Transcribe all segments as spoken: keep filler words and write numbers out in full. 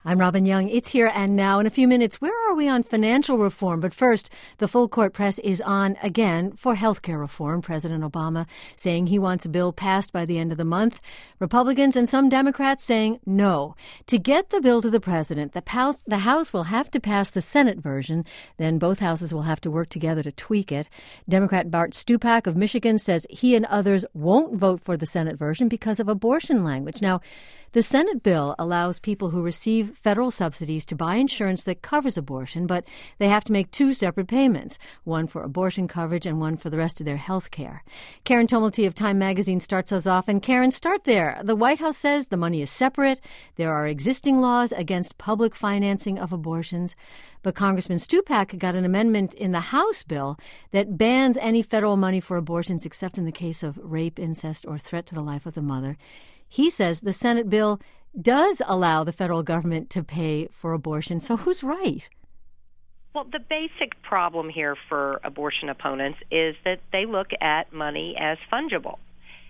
I'm Robin Young. It's Here and Now. In a few minutes, where are we on financial reform? But first, the full court press is on again for health care reform. President Obama saying he wants a bill passed by the end of the month. Republicans and some Democrats saying no. To get the bill to the president, the House, the House will have to pass the Senate version. Then both houses will have to work together to tweak it. Democrat Bart Stupak of Michigan says he and others won't vote for the Senate version because of abortion language. Now, the Senate bill allows people who receive federal subsidies to buy insurance that covers abortion, but they have to make two separate payments, one for abortion coverage and one for the rest of their health care. Karen Tumulty of Time magazine starts us off. And Karen, start there. The White House says the money is separate. There are existing laws against public financing of abortions. But Congressman Stupak got an amendment in the House bill that bans any federal money for abortions except in the case of rape, incest, or threat to the life of the mother. He says the Senate bill does allow the federal government to pay for abortion. So who's right? Well, the basic problem here for abortion opponents is that they look at money as fungible,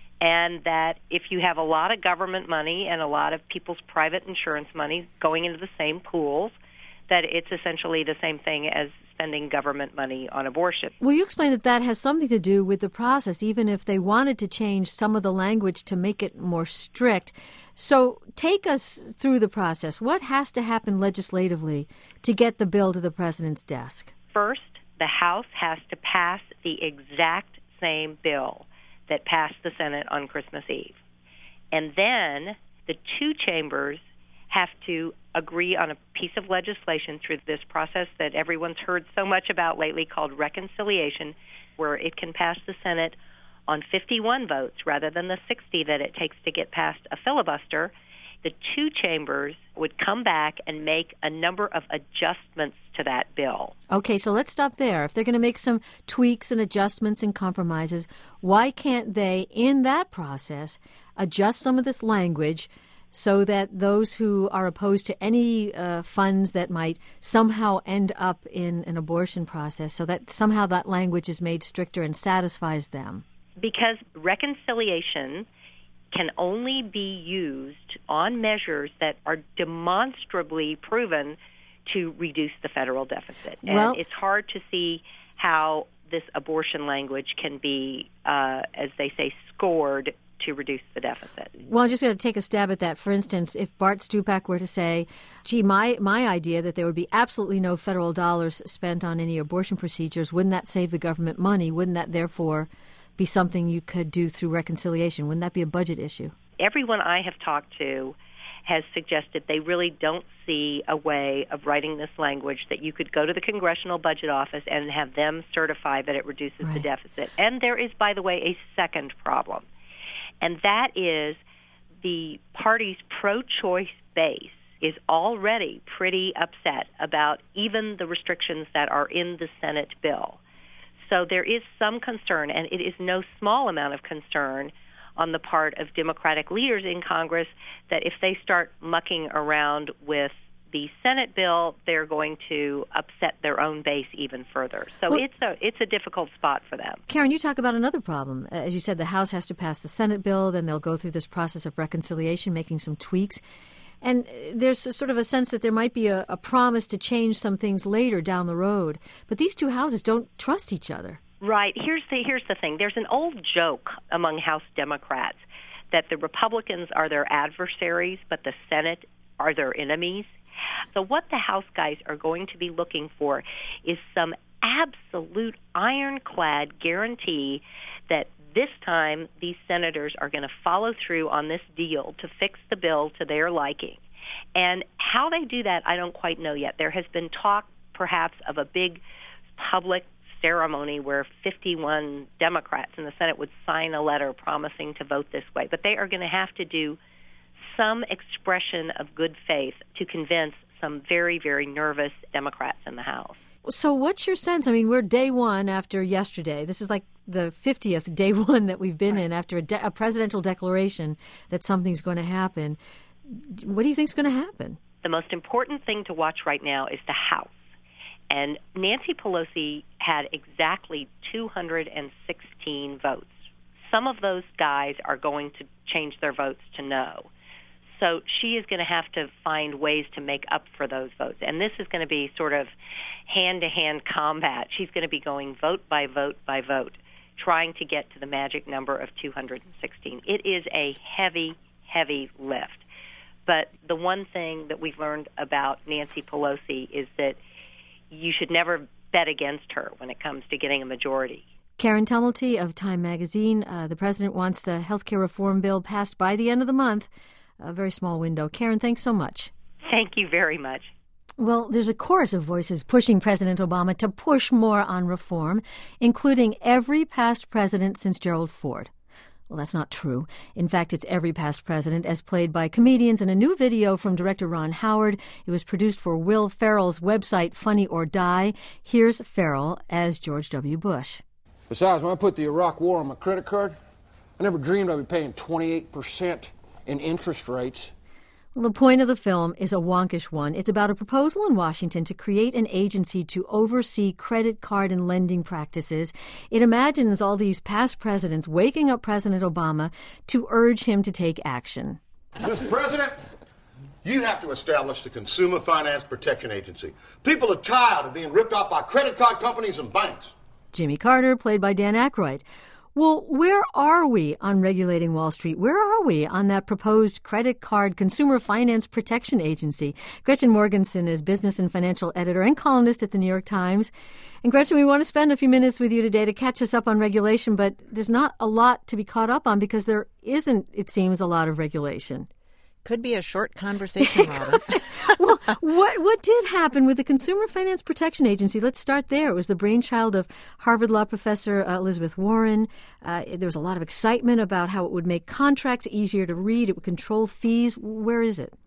and that if you have a lot of government money and a lot of people's private insurance money going into the same pools, that it's essentially the same thing as spending government money on abortion. Well, you explained that that has something to do with the process, even if they wanted to change some of the language to make it more strict. So take us through the process. What has to happen legislatively to get the bill to the president's desk? First, the House has to pass the exact same bill that passed the Senate on Christmas Eve. And then the two chambers have to agree on a piece of legislation through this process that everyone's heard so much about lately called reconciliation, where it can pass the Senate on fifty-one votes rather than the sixty that it takes to get past a filibuster. The two chambers would come back and make a number of adjustments to that bill. Okay, so let's stop there. If they're going to make some tweaks and adjustments and compromises, why can't they, in that process, adjust some of this language so that those who are opposed to any uh, funds that might somehow end up in an abortion process, so that somehow that language is made stricter and satisfies them? Because reconciliation can only be used on measures that are demonstrably proven to reduce the federal deficit. And well, it's hard to see how this abortion language can be, uh, as they say, scored to reduce the deficit. Well, I'm just going to take a stab at that. For instance, if Bart Stupak were to say, gee, my, my idea that there would be absolutely no federal dollars spent on any abortion procedures, wouldn't that save the government money? Wouldn't that, therefore, be something you could do through reconciliation? Wouldn't that be a budget issue? Everyone I have talked to has suggested they really don't see a way of writing this language that you could go to the Congressional Budget Office and have them certify that it reduces right. the deficit. And there is, by the way, a second problem. And that is the party's pro-choice base is already pretty upset about even the restrictions that are in the Senate bill. So there is some concern, and it is no small amount of concern on the part of Democratic leaders in Congress that if they start mucking around with the Senate bill, they're going to upset their own base even further. So well, it's a it's a difficult spot for them. Karen, you talk about another problem. As you said, the House has to pass the Senate bill, then they'll go through this process of reconciliation, making some tweaks. And there's a sort of a sense that there might be a, a promise to change some things later down the road. But these two houses don't trust each other. Right. Here's the here's the thing. There's an old joke among House Democrats that the Republicans are their adversaries, but the Senate are their enemies. So what the House guys are going to be looking for is some absolute ironclad guarantee that this time these senators are going to follow through on this deal to fix the bill to their liking. And how they do that, I don't quite know yet. There has been talk, perhaps, of a big public ceremony where fifty-one Democrats in the Senate would sign a letter promising to vote this way. But they are going to have to do some expression of good faith to convince some very, very nervous Democrats in the House. So what's your sense? I mean, we're day one after yesterday. This is like the fiftieth day one that we've been in after a, de- a presidential declaration that something's going to happen. What do you think is going to happen? The most important thing to watch right now is the House. And Nancy Pelosi had exactly two hundred sixteen votes. Some of those guys are going to change their votes to no. So she is going to have to find ways to make up for those votes. And this is going to be sort of hand-to-hand combat. She's going to be going vote by vote by vote, trying to get to the magic number of two hundred sixteen. It is a heavy, heavy lift. But the one thing that we've learned about Nancy Pelosi is that you should never bet against her when it comes to getting a majority. Karen Tumulty of Time Magazine. Uh, the president wants the health care reform bill passed by the end of the month. A very small window. Karen, thanks so much. Thank you very much. Well, there's a chorus of voices pushing President Obama to push more on reform, including every past president since Gerald Ford. Well, that's not true. In fact, it's every past president as played by comedians in a new video from director Ron Howard. It was produced for Will Ferrell's website Funny or Die. Here's Ferrell as George W. Bush. Besides, when I put the Iraq War on my credit card, I never dreamed I'd be paying twenty-eight percent in interest rates. Well, the point of the film is a wonkish one. It's about a proposal in Washington to create an agency to oversee credit card and lending practices. It imagines all these past presidents waking up President Obama to urge him to take action. Mister President, you have to establish the Consumer Finance Protection Agency. People are tired of being ripped off by credit card companies and banks. Jimmy Carter, played by Dan Aykroyd. Well, where are we on regulating Wall Street? Where are we on that proposed credit card consumer finance protection agency? Gretchen Morgenson is business and financial editor and columnist at the New York Times. And Gretchen, we want to spend a few minutes with you today to catch us up on regulation, but there's not a lot to be caught up on because there isn't, it seems, a lot of regulation. Could be a short conversation, Robin. Well, what what did happen with the Consumer Finance Protection Agency? Let's start there. It was the brainchild of Harvard Law professor uh, Elizabeth Warren. Uh, there was a lot of excitement about how it would make contracts easier to read. It would control fees. Where is it?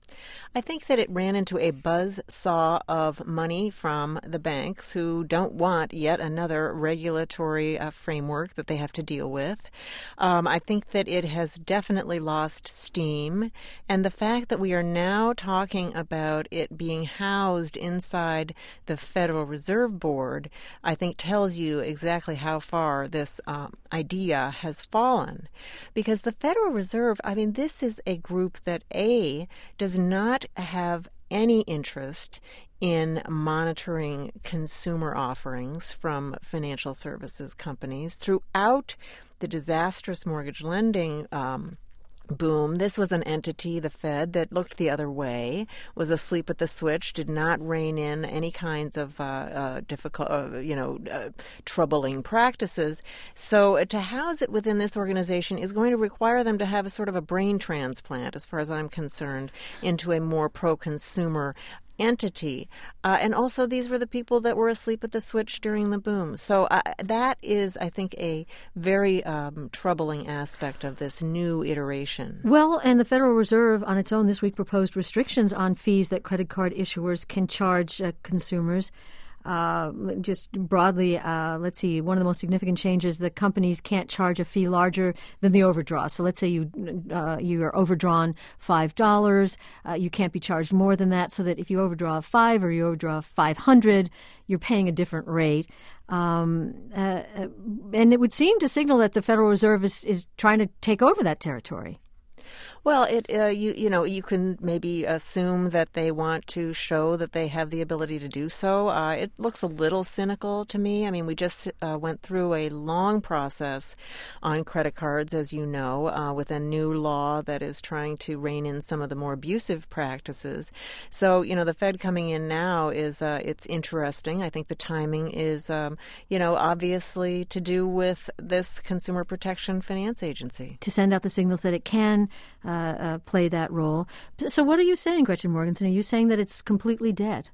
I think that it ran into a buzzsaw of money from the banks who don't want yet another regulatory uh, framework that they have to deal with. Um, I think that it has definitely lost steam. And the fact that we are now talking about it being housed inside the Federal Reserve Board, I think tells you exactly how far this um, idea has fallen. Because the Federal Reserve, I mean, this is a group that, A, does not have any interest in monitoring consumer offerings from financial services companies. Throughout the disastrous mortgage lending um, boom, this was an entity, the Fed, that looked the other way, was asleep at the switch, did not rein in any kinds of uh, uh, difficult, uh, you know, uh, troubling practices. So uh, to house it within this organization is going to require them to have a sort of a brain transplant, as far as I'm concerned, into a more pro-consumer entity. Uh, and also, these were the people that were asleep at the switch during the boom. So uh, that is, I think, a very um, troubling aspect of this new iteration. Well, and the Federal Reserve on its own this week proposed restrictions on fees that credit card issuers can charge uh, consumers. Uh, just broadly, uh, let's see, one of the most significant changes, the companies can't charge a fee larger than the overdraw. So let's say you uh, you are overdrawn five dollars. Uh, you can't be charged more than that, so that if you overdraw five or you overdraw five hundred, you're paying a different rate. Um, uh, and it would seem to signal that the Federal Reserve is, is trying to take over that territory. Well, it uh, you you know you can maybe assume that they want to show that they have the ability to do so. Uh, it looks a little cynical to me. I mean, we just uh, went through a long process on credit cards, as you know, uh, with a new law that is trying to rein in some of the more abusive practices. So, you know, the Fed coming in now is uh, it's interesting. I think the timing is, um, you know, obviously to do with this Consumer Protection Finance Agency. To send out the signals that it can uh, uh, play that role. So what are you saying, Gretchen Morgenson? Are you saying that it's completely dead?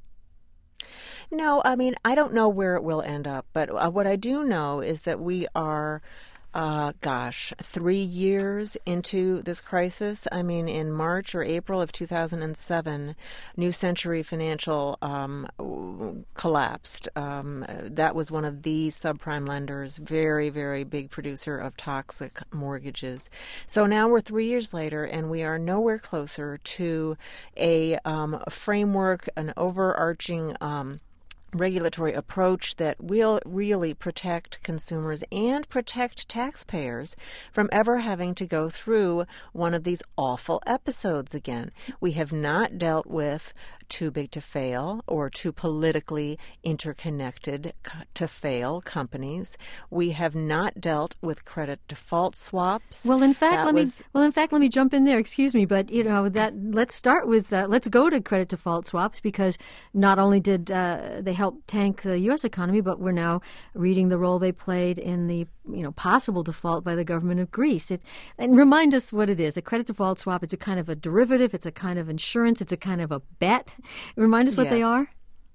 No, I mean, I don't know where it will end up. But uh, what I do know is that we are... Uh, gosh, three years into this crisis. I mean, in March or April of two thousand seven, New Century Financial um, collapsed. Um, that was one of the subprime lenders, very, very big producer of toxic mortgages. So now we're three years later, and we are nowhere closer to a um, framework, an overarching um regulatory approach that will really protect consumers and protect taxpayers from ever having to go through one of these awful episodes again. We have not dealt with too big to fail or too politically interconnected to fail companies. We have not dealt with credit default swaps. Well, in fact, That let was, me well, in fact, let me jump in there. Excuse me, but you know that let's start with uh, let's go to credit default swaps, because not only did uh, they help tank the U S economy, but we're now reading the role they played in the you know possible default by the government of Greece. It, and remind us what it is. A credit default swap. It's a kind of a derivative. It's a kind of insurance. It's a kind of a bet. Remind us what yes. they are.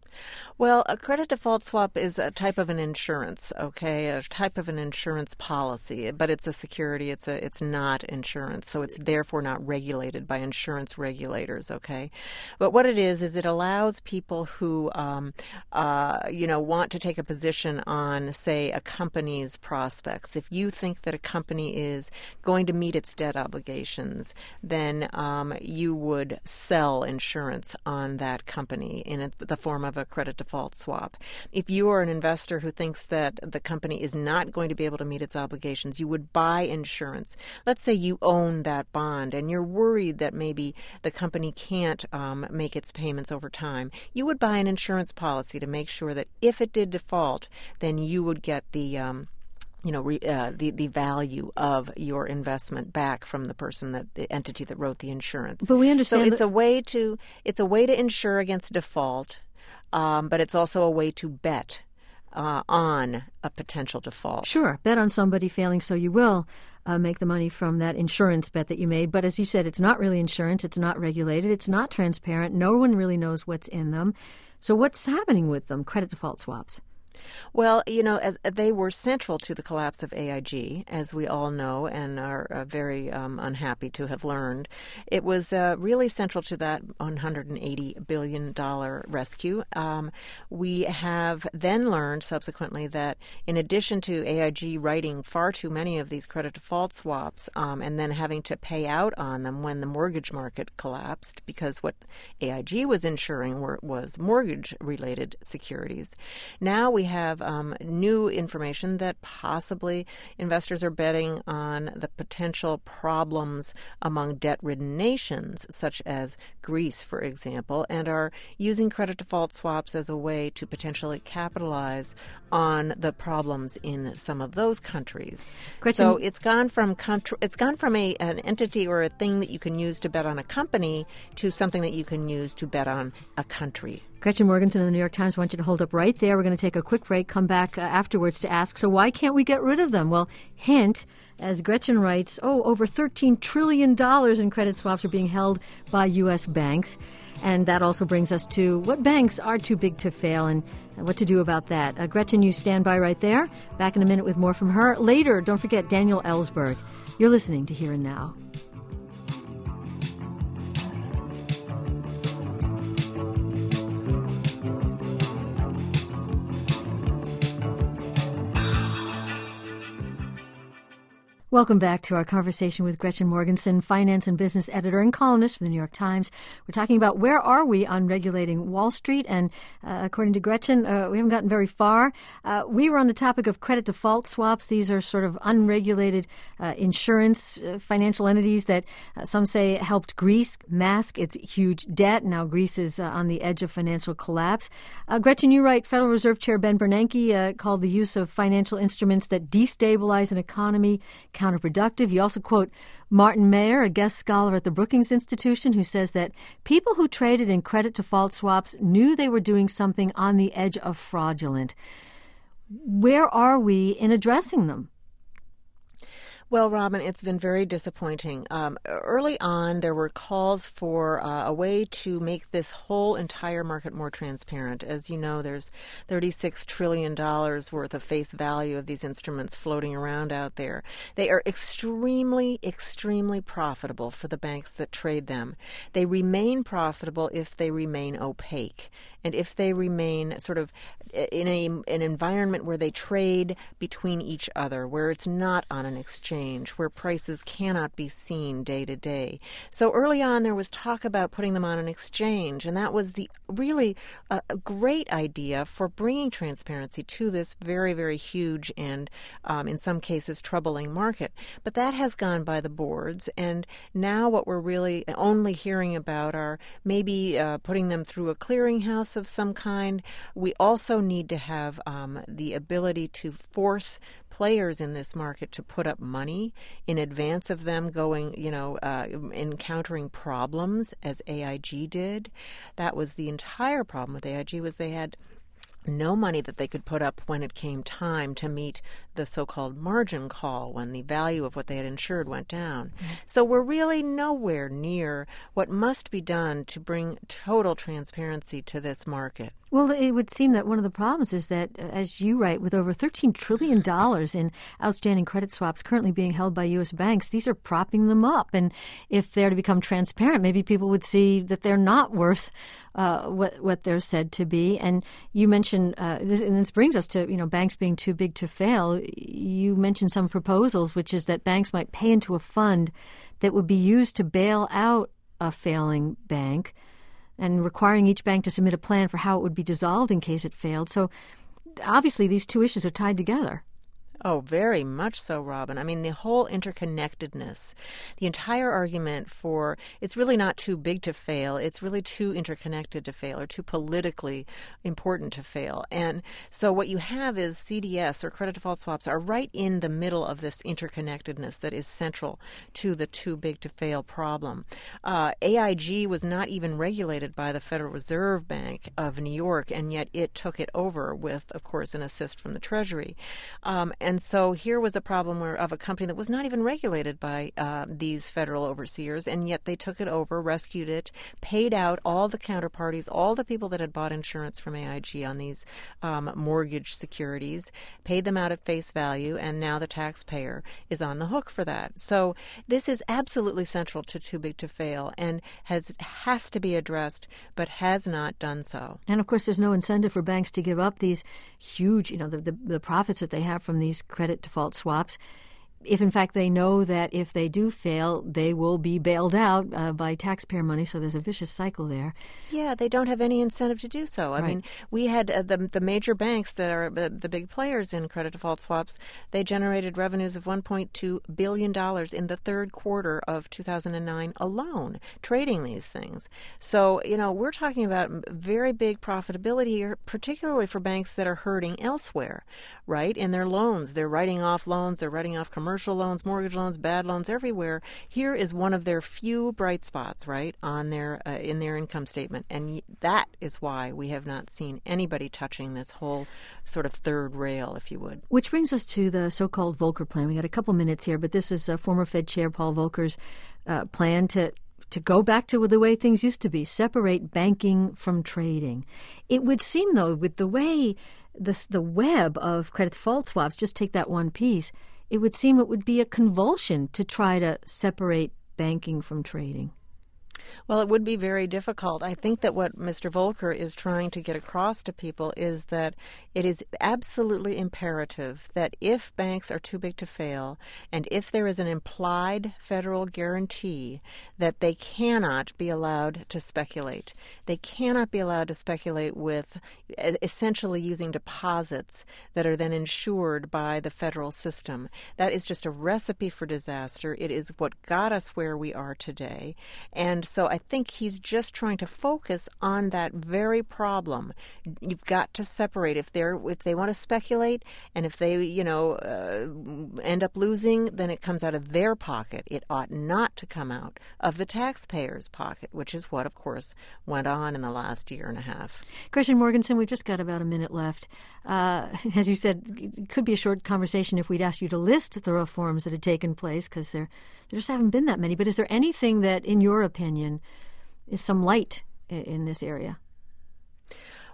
Well, a credit default swap is a type of an insurance, okay, a type of an insurance policy, but it's a security. It's a, it's not insurance, so it's therefore not regulated by insurance regulators, okay. But what it is is it allows people who, um, uh, you know, want to take a position on, say, a company's prospects. If you think that a company is going to meet its debt obligations, then um, you would sell insurance on that company in a, the form of a credit default swap. If you are an investor who thinks that the company is not going to be able to meet its obligations, you would buy insurance. Let's say you own that bond and you're worried that maybe the company can't um, make its payments over time. You would buy an insurance policy to make sure that if it did default, then you would get the um, you know, re, uh, the, the value of your investment back from the person, that the entity that wrote the insurance. But we understand so it's that- a way to it's a way to insure against default. Um, but it's also a way to bet uh, on a potential default. Sure, bet on somebody failing, so you will uh, make the money from that insurance bet that you made. But as you said, it's not really insurance. It's not regulated. It's not transparent. No one really knows what's in them. So what's happening with them, credit default swaps? Well, you know, as they were central to the collapse of A I G, as we all know and are uh, very um, unhappy to have learned. It was uh, really central to that one hundred eighty billion dollars rescue. Um, we have then learned subsequently that in addition to A I G writing far too many of these credit default swaps um, and then having to pay out on them when the mortgage market collapsed, because what A I G was insuring were, was mortgage-related securities. Now we have um, new information that possibly investors are betting on the potential problems among debt-ridden nations, such as Greece, for example, and are using credit default swaps as a way to potentially capitalize on the problems in some of those countries. Gretchen, so it's gone from contr- it's gone from a an entity or a thing that you can use to bet on a company to something that you can use to bet on a country. Gretchen Morgenson of the New York Times wants you to hold up right there. We're going to take a quick break, come back uh, afterwards to ask, so why can't we get rid of them? Well, hint, as Gretchen writes, oh, over thirteen trillion dollars in credit swaps are being held by U S banks. And that also brings us to what banks are too big to fail and what to do about that. Uh, Gretchen, you stand by right there. Back in a minute with more from her. Later, don't forget Daniel Ellsberg. You're listening to Here and Now. Welcome back to our conversation with Gretchen Morgenson, finance and business editor and columnist for the New York Times. We're talking about where are we on regulating Wall Street, and uh, according to Gretchen, uh, we haven't gotten very far. Uh, we were on the topic of credit default swaps. These are sort of unregulated uh, insurance uh, financial entities that uh, some say helped Greece mask its huge debt. Now Greece is uh, on the edge of financial collapse. Uh, Gretchen, you write Federal Reserve Chair Ben Bernanke uh, called the use of financial instruments that destabilize an economy counterproductive. You also quote Martin Mayer, a guest scholar at the Brookings Institution, who says that people who traded in credit default swaps knew they were doing something on the edge of fraudulent. Where are we in addressing them? Well, Robin, it's been very disappointing. Um, early on, there were calls for uh, a way to make this whole entire market more transparent. As you know, there's thirty-six trillion dollars worth of face value of these instruments floating around out there. They are extremely, extremely profitable for the banks that trade them. They remain profitable if they remain opaque and if they remain sort of in a, an environment where they trade between each other, where it's not on an exchange. exchange where prices cannot be seen day to day. So early on there was talk about putting them on an exchange, and that was the really uh, a great idea for bringing transparency to this very, very huge and um, in some cases troubling market. But that has gone by the boards, and now what we're really only hearing about are maybe uh, putting them through a clearinghouse of some kind. We also need to have um, the ability to force players in this market to put up money in advance of them going, you know, uh, encountering problems, as A I G did. That was the entire problem with A I G, was they had no money that they could put up when it came time to meet the so-called margin call, when the value of what they had insured went down. Mm-hmm. So we're really nowhere near what must be done to bring total transparency to this market. Well, it would seem that one of the problems is that, as you write, with over thirteen trillion dollars in outstanding credit swaps currently being held by U S banks, these are propping them up. And if they're to become transparent, maybe people would see that they're not worth uh, what what they're said to be. And you mentioned, uh, this, and this brings us to, you know, banks being too big to fail. You mentioned some proposals, which is that banks might pay into a fund that would be used to bail out a failing bank, and requiring each bank to submit a plan for how it would be dissolved in case it failed. So obviously these two issues are tied together. Oh, very much so, Robin. I mean, the whole interconnectedness, the entire argument for it's really not too big to fail. It's really too interconnected to fail, or too politically important to fail. And so what you have is C D S, or credit default swaps, are right in the middle of this interconnectedness that is central to the too big to fail problem. Uh, A I G was not even regulated by the Federal Reserve Bank of New York, and yet it took it over with, of course, an assist from the Treasury. Um, And so here was a problem where of a company that was not even regulated by uh, these federal overseers, and yet they took it over, rescued it, paid out all the counterparties, all the people that had bought insurance from A I G on these um, mortgage securities, paid them out at face value, and now the taxpayer is on the hook for that. So this is absolutely central to Too Big to Fail, and has has to be addressed, but has not done so. And of course, there's no incentive for banks to give up these huge, you know, the, the, the profits that they have from these credit default swaps, if in fact they know that if they do fail, they will be bailed out uh, by taxpayer money. So there's a vicious cycle there. Yeah, they don't have any incentive to do so. I right. mean, we had uh, the the major banks that are the, the big players in credit default swaps. They generated revenues of one point two billion dollars in the third quarter of two thousand nine alone, trading these things. So, you know, we're talking about very big profitability here, particularly for banks that are hurting elsewhere, right? In their loans, they're writing off loans, they're writing off commercial commercial loans, mortgage loans, bad loans everywhere. Here is one of their few bright spots, right, on their uh, in their income statement. And that is why we have not seen anybody touching this whole sort of third rail, if you would. Which brings us to the so-called Volcker plan. We got a couple minutes here, but this is uh, former Fed Chair Paul Volcker's uh, plan to to go back to the way things used to be, separate banking from trading. It would seem, though, with the way this, the web of credit default swaps, just take that one piece, it would seem it would be a convulsion to try to separate banking from trading. Well, it would be very difficult. I think that what Mister Volcker is trying to get across to people is that it is absolutely imperative that if banks are too big to fail, and if there is an implied federal guarantee, that they cannot be allowed to speculate. They cannot be allowed to speculate with essentially using deposits that are then insured by the federal system. That is just a recipe for disaster. It is what got us where we are today. And so I think he's just trying to focus on that very problem. You've got to separate. If they're if they want to speculate, and if they you know uh, end up losing, then it comes out of their pocket. It ought not to come out of the taxpayer's pocket, which is what, of course, went on in the last year and a half. Gretchen Morgenson, we've just got about a minute left. Uh, as you said, it could be a short conversation if we'd asked you to list the reforms that had taken place, because there, there just haven't been that many. But is there anything that, in your opinion, is some light in this area?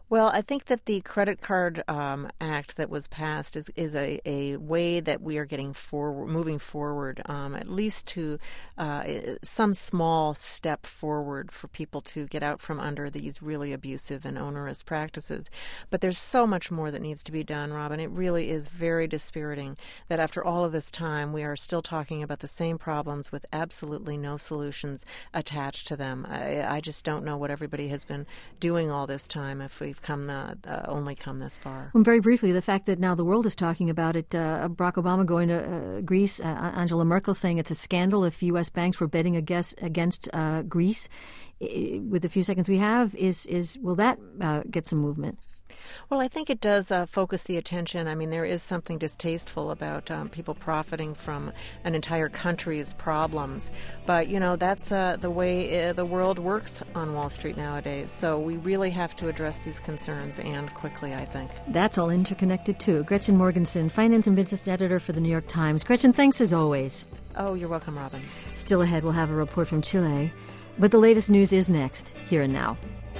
Well, I think that the credit card um, act that was passed is, is a, a way that we are getting forward, moving forward, um, at least to uh, some small step forward for people to get out from under these really abusive and onerous practices. But there's so much more that needs to be done, Robin. It really is very dispiriting that after all of this time, we are still talking about the same problems with absolutely no solutions attached to them. I, I just don't know what everybody has been doing all this time if we've come uh, uh, only come this far. Well, very briefly, the fact that now the world is talking about it, uh, Barack Obama going to uh, Greece, uh, Angela Merkel saying it's a scandal if U S banks were betting against, against uh, Greece. I, with the few seconds we have, is, is will that uh, get some movement? Well, I think it does uh, focus the attention. I mean, there is something distasteful about um, people profiting from an entire country's problems. But, you know, that's uh, the way uh, the world works on Wall Street nowadays. So we really have to address these concerns, and quickly, I think. That's all interconnected, too. Gretchen Morgenson, Finance and Business Editor for the New York Times. Gretchen, thanks as always. Oh, you're welcome, Robin. Still ahead, we'll have a report from Chile. But the latest news is next, here and now.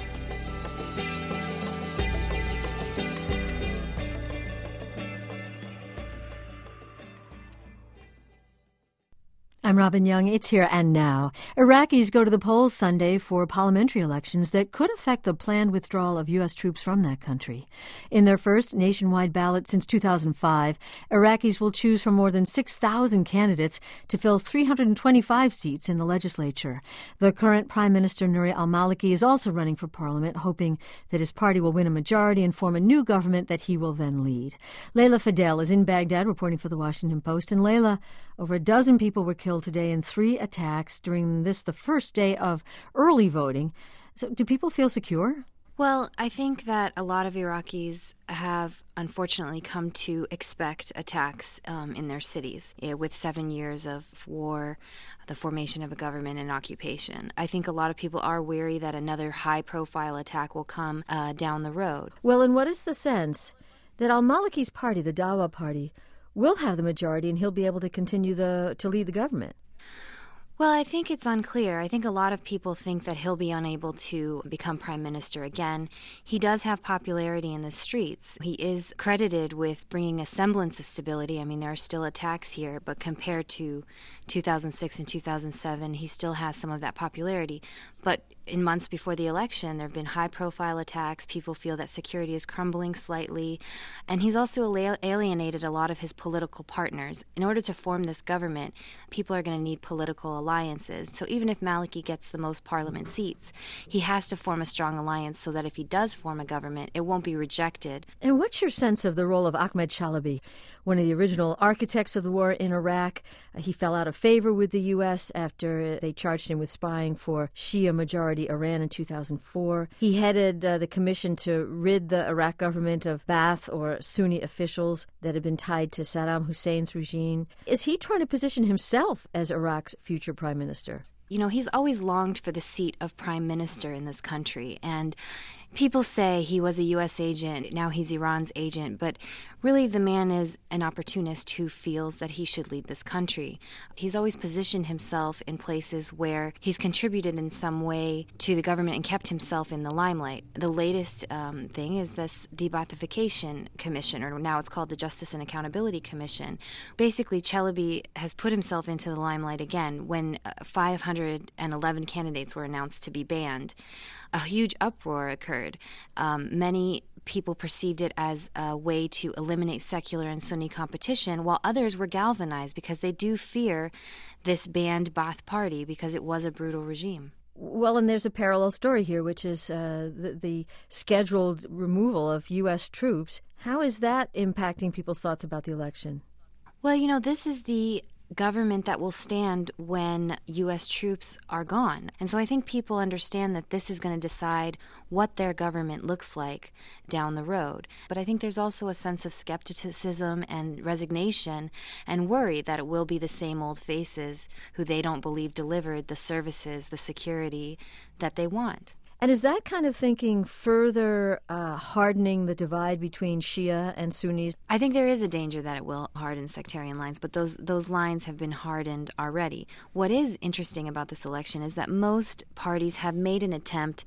I'm Robin Young. It's Here and Now. Iraqis go to the polls Sunday for parliamentary elections that could affect the planned withdrawal of U S troops from that country. In their first nationwide ballot since two thousand five, Iraqis will choose from more than six thousand candidates to fill three hundred twenty-five seats in the legislature. The current Prime Minister Nouri al-Maliki is also running for parliament, hoping that his party will win a majority and form a new government that he will then lead. Layla Fadel is in Baghdad reporting for The Washington Post. And Layla, over a dozen people were killed today in three attacks during this, the first day of early voting. So do people feel secure? Well, I think that a lot of Iraqis have unfortunately come to expect attacks um, in their cities. Yeah, with seven years of war, the formation of a government and occupation, I think a lot of people are wary that another high-profile attack will come uh, down the road. Well, and what is the sense that al-Maliki's party, the Dawa Party, will have the majority and he'll be able to continue the to lead the government? Well, I think it's unclear. I think a lot of people think that he'll be unable to become prime minister again. He does have popularity in the streets. He is credited with bringing a semblance of stability. I mean, there are still attacks here, but compared to two thousand six and two thousand seven, he still has some of that popularity. But in months before the election, there have been high-profile attacks. People feel that security is crumbling slightly. And he's also alienated a lot of his political partners. In order to form this government, people are going to need political alliances. So even if Maliki gets the most parliament seats, he has to form a strong alliance so that if he does form a government, it won't be rejected. And what's your sense of the role of Ahmed Chalabi, one of the original architects of the war in Iraq? Uh, he fell out of favor with the U S after they charged him with spying for Shia-majority Iran in two thousand four. He headed uh, the commission to rid the Iraq government of Ba'ath or Sunni officials that had been tied to Saddam Hussein's regime. Is he trying to position himself as Iraq's future prime minister? You know, he's always longed for the seat of prime minister in this country, and people say he was a U S agent, now he's Iran's agent, but really the man is an opportunist who feels that he should lead this country. He's always positioned himself in places where he's contributed in some way to the government and kept himself in the limelight. The latest um, thing is this de-Baathification Commission, or now it's called the Justice and Accountability Commission. Basically, Chalabi has put himself into the limelight again when uh, five hundred eleven candidates were announced to be banned. A huge uproar occurred. Um, many people perceived it as a way to eliminate secular and Sunni competition, while others were galvanized because they do fear this banned Ba'ath party because it was a brutal regime. Well, and there's a parallel story here, which is uh, the, the scheduled removal of U S troops. How is that impacting people's thoughts about the election? Well, you know, this is the government that will stand when U S troops are gone. And so I think people understand that this is going to decide what their government looks like down the road. But I think there's also a sense of skepticism and resignation and worry that it will be the same old faces who they don't believe delivered the services, the security that they want. And is that kind of thinking further uh, hardening the divide between Shia and Sunnis? I think there is a danger that it will harden sectarian lines, but those those lines have been hardened already. What is interesting about this election is that most parties have made an attempt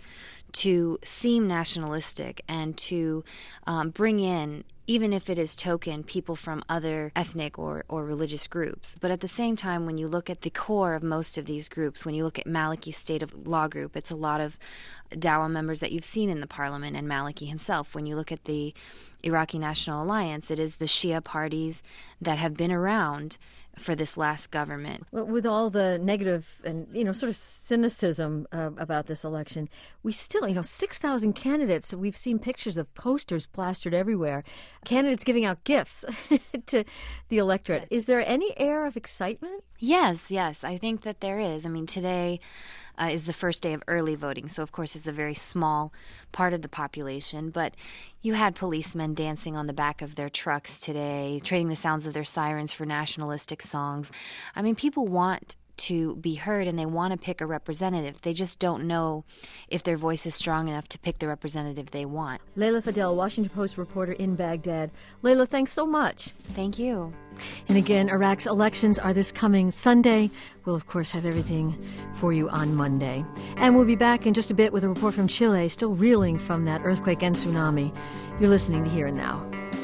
to seem nationalistic and to um, bring in, even if it is token, people from other ethnic or, or religious groups. But at the same time, when you look at the core of most of these groups, when you look at Maliki's State of Law group, it's a lot of Dawa members that you've seen in the parliament and Maliki himself. When you look at the Iraqi National Alliance, it is the Shia parties that have been around for this last government. Well, with all the negative and, you know, sort of cynicism uh, about this election, we still, you know, six thousand candidates. We've seen pictures of posters plastered everywhere. Candidates giving out gifts to the electorate. Is there any air of excitement? Yes, yes. I think that there is. I mean, today uh, is the first day of early voting, so of course it's a very small part of the population. But you had policemen dancing on the back of their trucks today, trading the sounds of their sirens for nationalistic songs. I mean, people want to be heard and they want to pick a representative. They just don't know if their voice is strong enough to pick the representative they want. Leila Fadel, Washington Post reporter in Baghdad. Leila, thanks so much. Thank you. And again, Iraq's elections are this coming Sunday. We'll, of course, have everything for you on Monday. And we'll be back in just a bit with a report from Chile, still reeling from that earthquake and tsunami. You're listening to Here and Now.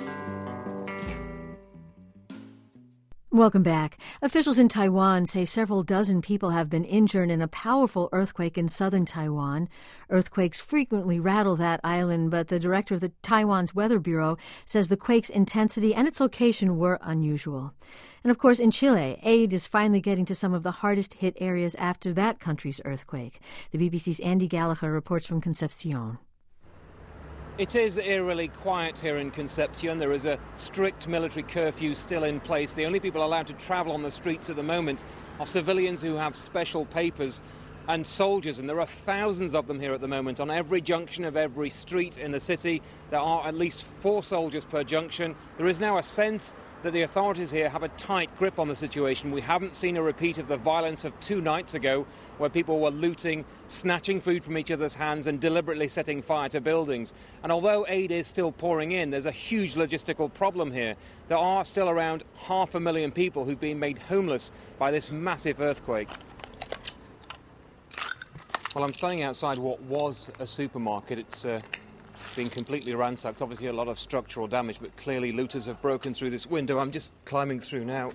Welcome back. Officials in Taiwan say several dozen people have been injured in a powerful earthquake in southern Taiwan. Earthquakes frequently rattle that island, but the director of the Taiwan's Weather Bureau says the quake's intensity and its location were unusual. And of course, in Chile, aid is finally getting to some of the hardest hit areas after that country's earthquake. The B B C's Andy Gallagher reports from Concepcion. It is eerily quiet here in Concepcion. There is a strict military curfew still in place. The only people allowed to travel on the streets at the moment are civilians who have special papers and soldiers, and there are thousands of them here at the moment. On every junction of every street in the city, there are at least four soldiers per junction. There is now a sense that the authorities here have a tight grip on the situation. We haven't seen a repeat of the violence of two nights ago, where people were looting, snatching food from each other's hands and deliberately setting fire to buildings. And although aid is still pouring in, there's a huge logistical problem here. There are still around half a million people who've been made homeless by this massive earthquake. Well, I'm standing outside what was a supermarket. It's uh, been completely ransacked. Obviously a lot of structural damage, but clearly looters have broken through this window. I'm just climbing through now.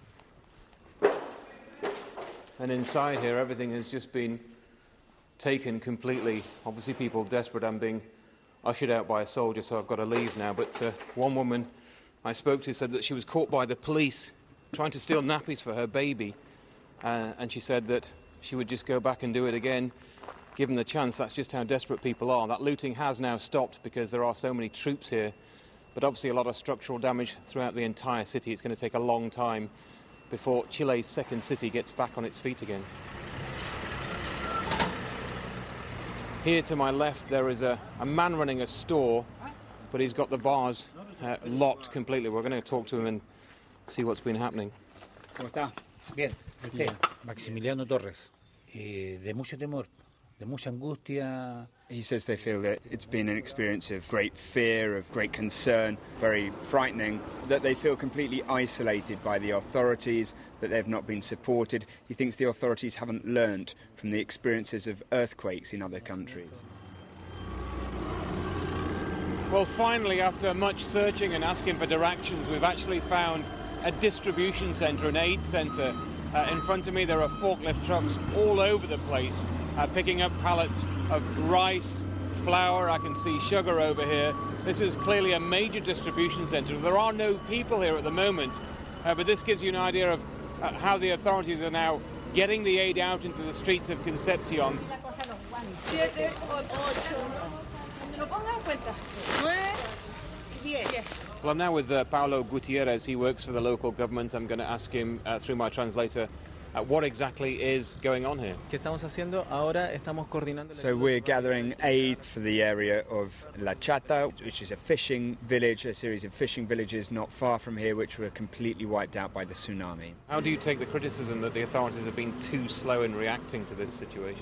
And inside here, everything has just been taken completely. Obviously people desperate. I'm being ushered out by a soldier, so I've got to leave now. But uh, one woman I spoke to said that she was caught by the police trying to steal nappies for her baby. Uh, and she said that she would just go back and do it again, given the chance. That's just how desperate people are. That looting has now stopped because there are so many troops here, but obviously a lot of structural damage throughout the entire city. It's going to take a long time before Chile's second city gets back on its feet again. Here to my left there is a, a man running a store, but he's got the bars uh, locked completely. We're going to talk to him and see what's been happening. ¿Cómo está? Bien. Usted. Maximiliano Torres. Eh, de mucho temor. De mucha angustia. He says they feel that it's been an experience of great fear, of great concern, very frightening, that they feel completely isolated by the authorities, that they've not been supported. He thinks the authorities haven't learned from the experiences of earthquakes in other countries. Well, finally, after much searching and asking for directions, we've actually found a distribution centre, an aid centre. Uh, in front of me there are forklift trucks all over the place, uh, picking up pallets of rice, flour. I can see sugar over here. This is clearly a major distribution centre. There are no people here at the moment, uh, but this gives you an idea of uh, how the authorities are now getting the aid out into the streets of Concepcion. Well, I'm now with uh, Paulo Gutierrez. He works for the local government. I'm going to ask him, uh, through my translator, uh, what exactly is going on here. So we're gathering aid for the area of La Chata, which is a fishing village, a series of fishing villages not far from here, which were completely wiped out by the tsunami. How do you take the criticism that the authorities have been too slow in reacting to this situation?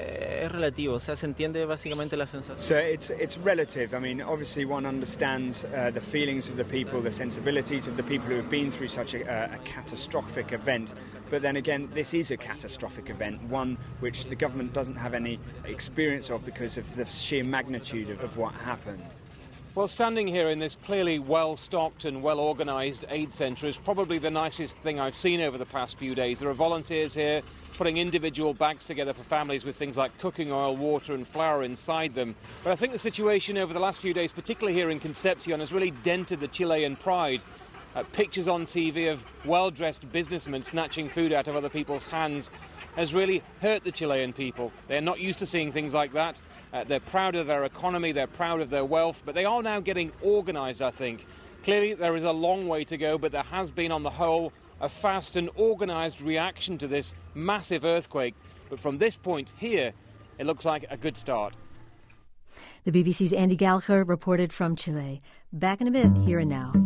So it's, it's relative. I mean, obviously one understands uh, the feelings of the people, the sensibilities of the people who have been through such a, a, a catastrophic event. But then again, think this is a catastrophic event, one which the government doesn't have any experience of because of the sheer magnitude of, of what happened. Well, standing here in this clearly well-stocked and well-organised aid centre is probably the nicest thing I've seen over the past few days. There are volunteers here putting individual bags together for families with things like cooking oil, water and flour inside them. But I think the situation over the last few days, particularly here in Concepcion, has really dented the Chilean pride. Uh, pictures on T V of well-dressed businessmen snatching food out of other people's hands has really hurt the Chilean people. They're not used to seeing things like that. Uh, they're proud of their economy, they're proud of their wealth, but they are now getting organised, I think. Clearly there is a long way to go, but there has been, on the whole, a fast and organised reaction to this massive earthquake. But from this point here, it looks like a good start. The B B C's Andy Gallagher reported from Chile. Back in a bit, Here and Now.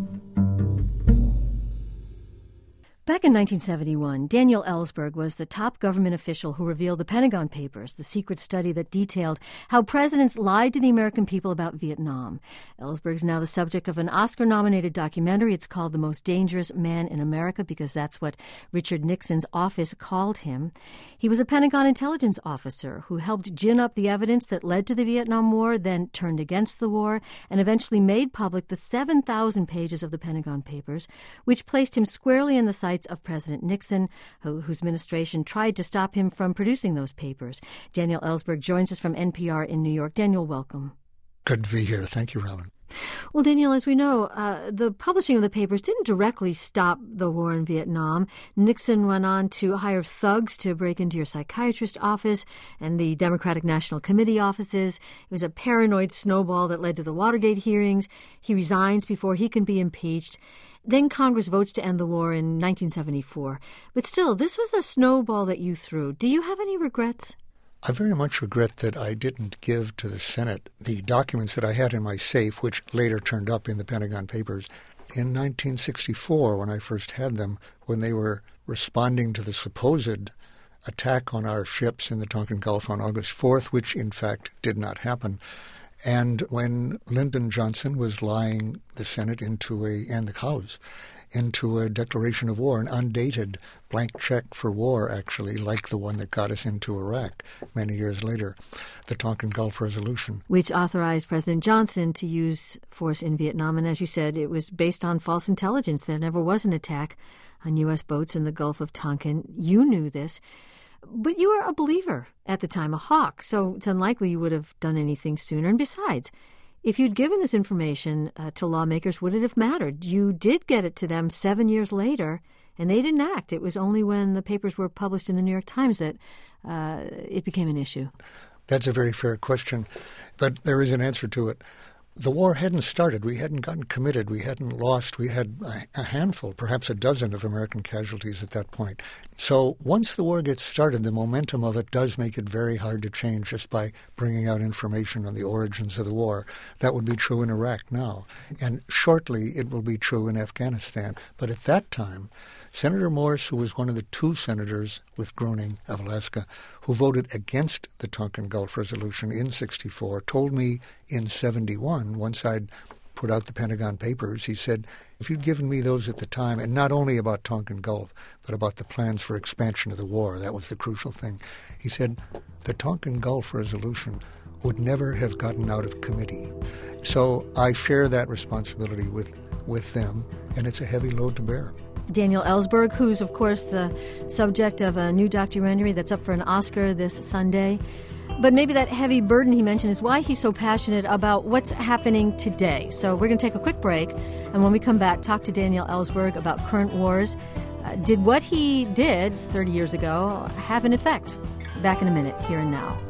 Back in nineteen seventy-one, Daniel Ellsberg was the top government official who revealed the Pentagon Papers, the secret study that detailed how presidents lied to the American people about Vietnam. Ellsberg is now the subject of an Oscar-nominated documentary. It's called The Most Dangerous Man in America because that's what Richard Nixon's office called him. He was a Pentagon intelligence officer who helped gin up the evidence that led to the Vietnam War, then turned against the war, and eventually made public the seven thousand pages of the Pentagon Papers, which placed him squarely in the sights of President Nixon, who, whose administration tried to stop him from producing those papers. Daniel Ellsberg joins us from N P R in New York. Daniel, welcome. Good to be here. Thank you, Robin. Well, Daniel, as we know, uh, the publishing of the papers didn't directly stop the war in Vietnam. Nixon went on to hire thugs to break into your psychiatrist office and the Democratic National Committee offices. It was a paranoid snowball that led to the Watergate hearings. He resigns before he can be impeached. Then Congress votes to end the war in nineteen seventy-four. But still, this was a snowball that you threw. Do you have any regrets? I very much regret that I didn't give to the Senate the documents that I had in my safe, which later turned up in the Pentagon Papers, in nineteen sixty-four when I first had them, when they were responding to the supposed attack on our ships in the Tonkin Gulf on August fourth, which in fact did not happen. And when Lyndon Johnson was lying the Senate into a, and the House, into a declaration of war, an undated blank check for war, actually, like the one that got us into Iraq many years later, the Tonkin Gulf Resolution. Which authorized President Johnson to use force in Vietnam. And as you said, it was based on false intelligence. There never was an attack on U S boats in the Gulf of Tonkin. You knew this. But you were a believer at the time, a hawk, so it's unlikely you would have done anything sooner. And besides, if you'd given this information uh, to lawmakers, would it have mattered? You did get it to them seven years later, and they didn't act. It was only when the papers were published in the New York Times that uh, it became an issue. That's a very fair question, but there is an answer to it. The war hadn't started. We hadn't gotten committed. We hadn't lost. We had a handful, perhaps a dozen of American casualties at that point. So once the war gets started, the momentum of it does make it very hard to change just by bringing out information on the origins of the war. That would be true in Iraq now. And shortly it will be true in Afghanistan. But at that time, Senator Morse, who was one of the two senators with Groening of Alaska, who voted against the Tonkin Gulf Resolution in sixty-four, told me in seventy-one, once I'd put out the Pentagon Papers, he said, if you'd given me those at the time, and not only about Tonkin Gulf, but about the plans for expansion of the war, that was the crucial thing, he said, the Tonkin Gulf Resolution would never have gotten out of committee. So I share that responsibility with, with them, and it's a heavy load to bear. Daniel Ellsberg, who's, of course, the subject of a new documentary that's up for an Oscar this Sunday. But maybe that heavy burden he mentioned is why he's so passionate about what's happening today. So we're going to take a quick break, and when we come back, talk to Daniel Ellsberg about current wars. Uh, did what he did thirty years ago have an effect? Back in a minute, Here and Now.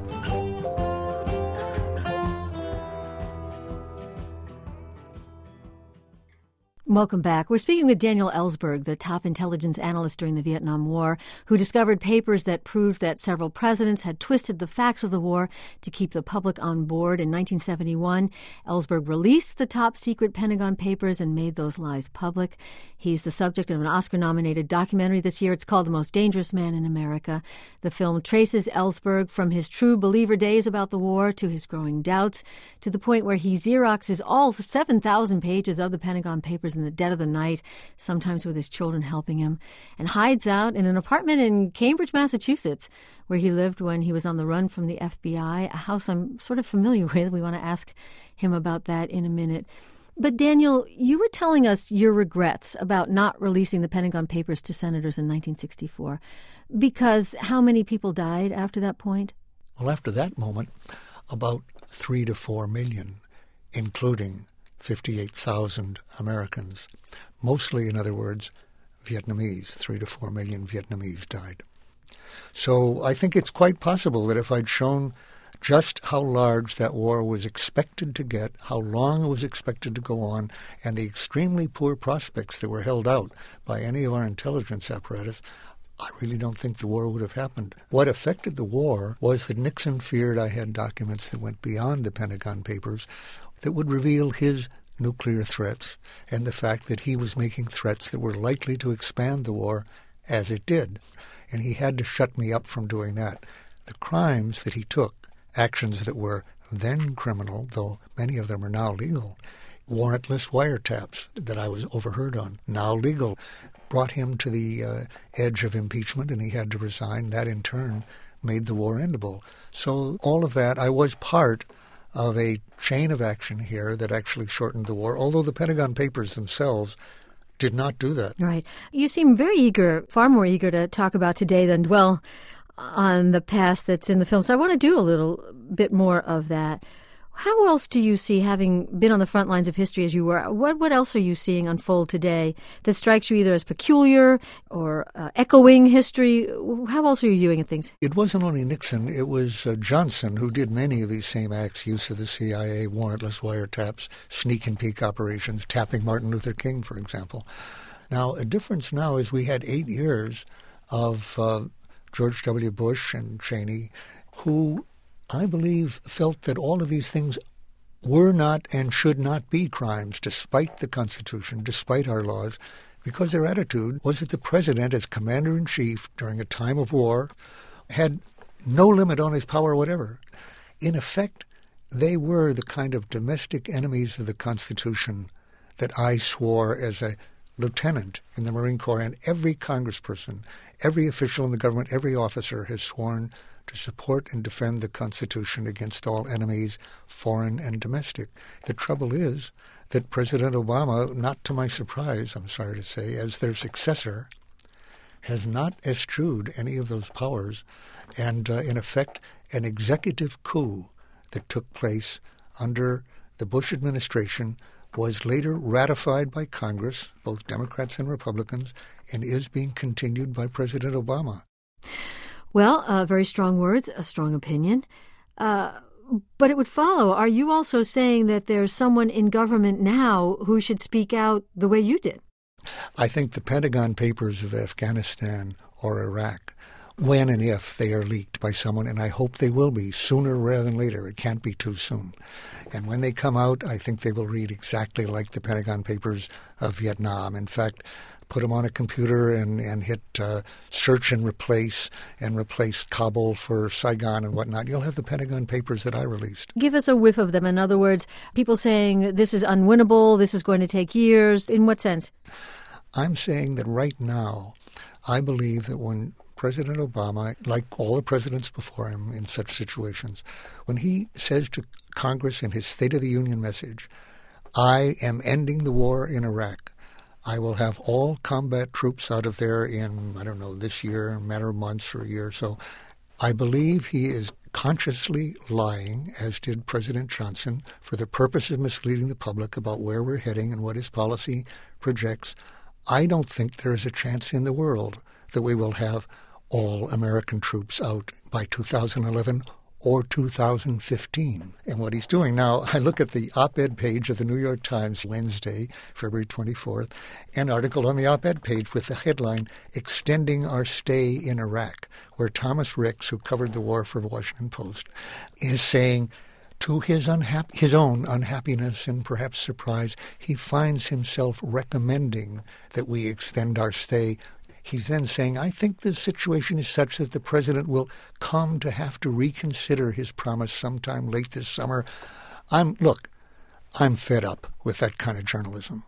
Welcome back. We're speaking with Daniel Ellsberg, the top intelligence analyst during the Vietnam War, who discovered papers that proved that several presidents had twisted the facts of the war to keep the public on board. In nineteen seventy-one, Ellsberg released the top-secret Pentagon Papers and made those lies public. He's the subject of an Oscar-nominated documentary this year. It's called The Most Dangerous Man in America. The film traces Ellsberg from his true believer days about the war to his growing doubts, to the point where he Xeroxes all seven thousand pages of the Pentagon Papers in in the dead of the night, sometimes with his children helping him, and hides out in an apartment in Cambridge, Massachusetts, where he lived when he was on the run from the F B I, a house I'm sort of familiar with. We want to ask him about that in a minute. But Daniel, you were telling us your regrets about not releasing the Pentagon Papers to senators in nineteen sixty-four, because how many people died after that point? Well, after that moment, about three to four million, including fifty-eight thousand Americans. Mostly, in other words, Vietnamese. Three to four million Vietnamese died. So I think it's quite possible that if I'd shown just how large that war was expected to get, how long it was expected to go on, and the extremely poor prospects that were held out by any of our intelligence apparatus, I really don't think the war would have happened. What affected the war was that Nixon feared I had documents that went beyond the Pentagon Papers that would reveal his nuclear threats and the fact that he was making threats that were likely to expand the war as it did. And he had to shut me up from doing that. The crimes that he took, actions that were then criminal, though many of them are now legal, warrantless wiretaps that I was overheard on, now legal, brought him to the uh, edge of impeachment, and he had to resign. That, in turn, made the war endable. So all of that, I was part of a chain of action here that actually shortened the war, although the Pentagon Papers themselves did not do that. Right. You seem very eager, far more eager to talk about today than dwell on the past that's in the film. So I want to do a little bit more of that. How else do you see, having been on the front lines of history as you were, what what else are you seeing unfold today that strikes you either as peculiar or uh, echoing history? How else are you viewing things? It wasn't only Nixon. It was uh, Johnson who did many of these same acts, use of the C I A, warrantless wiretaps, sneak and peek operations, tapping Martin Luther King, for example. Now, a difference now is we had eight years of uh, George W. Bush and Cheney, who I believe felt that all of these things were not and should not be crimes, despite the Constitution, despite our laws, because their attitude was that the president, as commander-in-chief during a time of war, had no limit on his power whatever. In effect, they were the kind of domestic enemies of the Constitution that I swore as a lieutenant in the Marine Corps, and every congressperson, every official in the government, every officer has sworn to support and defend the Constitution against all enemies, foreign and domestic. The trouble is that President Obama, not to my surprise, I'm sorry to say, as their successor, has not eschewed any of those powers, and uh, in effect, an executive coup that took place under the Bush administration was later ratified by Congress, both Democrats and Republicans, and is being continued by President Obama. Well, uh, very strong words, a strong opinion. Uh, but it would follow, are you also saying that there's someone in government now who should speak out the way you did? I think the Pentagon Papers of Afghanistan or Iraq, when and if they are leaked by someone, and I hope they will be sooner rather than later. It can't be too soon. And when they come out, I think they will read exactly like the Pentagon Papers of Vietnam. In fact, put them on a computer and, and hit uh, search and replace and replace Kabul for Saigon and whatnot. You'll have the Pentagon Papers that I released. Give us a whiff of them. In other words, people saying this is unwinnable, this is going to take years. In what sense? I'm saying that right now, I believe that when President Obama, like all the presidents before him in such situations, when he says to Congress in his State of the Union message, I am ending the war in Iraq, I will have all combat troops out of there in, I don't know, this year, a matter of months or a year or so. I believe he is consciously lying, as did President Johnson, for the purpose of misleading the public about where we're heading and what his policy projects. I don't think there is a chance in the world that we will have all American troops out by two thousand eleven or two thousand fifteen. And what he's doing now, I look at the op-ed page of the New York Times Wednesday, February twenty-fourth, an article on the op-ed page with the headline, Extending Our Stay in Iraq, where Thomas Ricks, who covered the war for the Washington Post, is saying, to his unhap- his own unhappiness and perhaps surprise, he finds himself recommending that we extend our stay. He's then saying, I think the situation is such that the president will come to have to reconsider his promise sometime late this summer. I'm look, I'm fed up with that kind of journalism.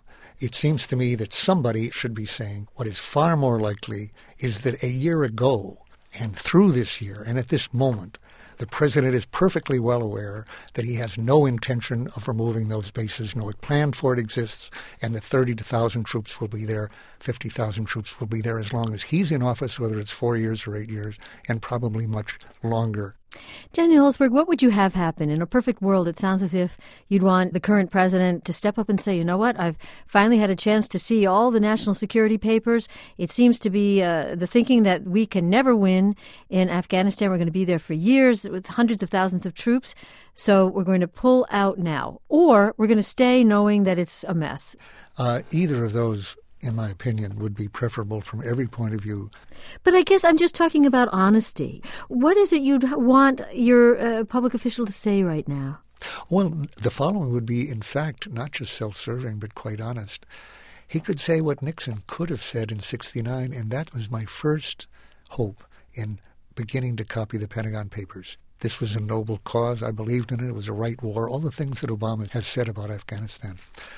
it seems to me that somebody should be saying what is far more likely is that a year ago and through this year and at this moment, the president is perfectly well aware that he has no intention of removing those bases, no plan for it exists, and that thirty thousand troops will be there, fifty thousand troops will be there as long as he's in office, whether it's four years or eight years, and probably much longer. Daniel Ellsberg, what would you have happen? In a perfect world, it sounds as if you'd want the current president to step up and say, you know what, I've finally had a chance to see all the national security papers. It seems to be uh, the thinking that we can never win in Afghanistan. We're going to be there for years with hundreds of thousands of troops. So we're going to pull out now. Or we're going to stay knowing that it's a mess. Uh, either of those, in my opinion, would be preferable from every point of view. But I guess I'm just talking about honesty. What is it you'd want your uh, public official to say right now? Well, the following would be, in fact, not just self-serving, but quite honest. He could say what Nixon could have said in sixty-nine, and that was my first hope in beginning to copy the Pentagon Papers. This was a noble cause. I believed in it. It was a right war. All the things that Obama has said about Afghanistan.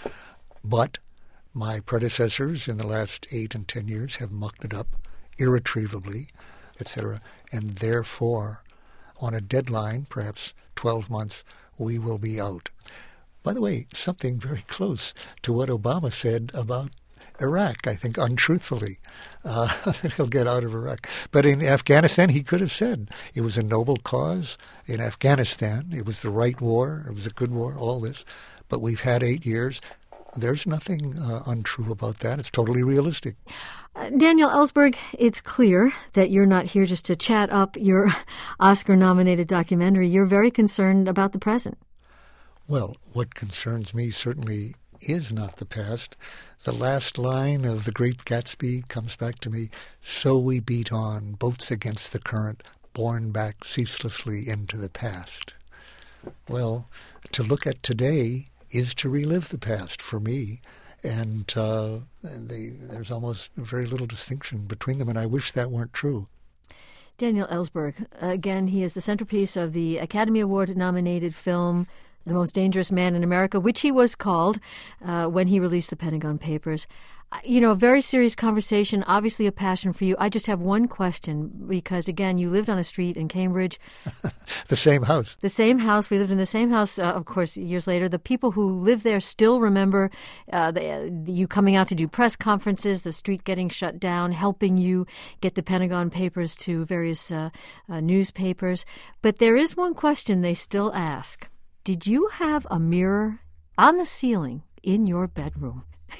But my predecessors in the last eight and ten years have mucked it up irretrievably, et cetera, and therefore, on a deadline, perhaps twelve months, we will be out. By the way, something very close to what Obama said about Iraq, I think, untruthfully, uh, that he'll get out of Iraq. But in Afghanistan, he could have said it was a noble cause. In Afghanistan, it was the right war, it was a good war, all this. But we've had eight years. There's nothing uh, untrue about that. It's totally realistic. Uh, Daniel Ellsberg, it's clear that you're not here just to chat up your Oscar-nominated documentary. You're very concerned about the present. Well, what concerns me certainly is not the past. The last line of The Great Gatsby comes back to me, so we beat on, boats against the current, borne back ceaselessly into the past. Well, to look at today is to relive the past for me, and uh, they, there's almost very little distinction between them, and I wish that weren't true. Daniel Ellsberg, again, he is the centerpiece of the Academy Award-nominated film The Most Dangerous Man in America, which he was called uh, when he released the Pentagon Papers. You know, a very serious conversation, obviously a passion for you. I just have one question because, again, you lived on a street in Cambridge. The same house. The same house. We lived in the same house, uh, of course, years later. The people who live there still remember uh, the, uh, you coming out to do press conferences, the street getting shut down, helping you get the Pentagon Papers to various uh, uh, newspapers. But there is one question they still ask. Did you have a mirror on the ceiling in your bedroom?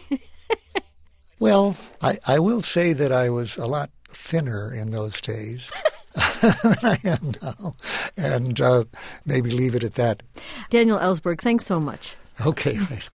Well, I, I will say that I was a lot thinner in those days than I am now, and uh, maybe leave it at that. Daniel Ellsberg, thanks so much. Okay, right.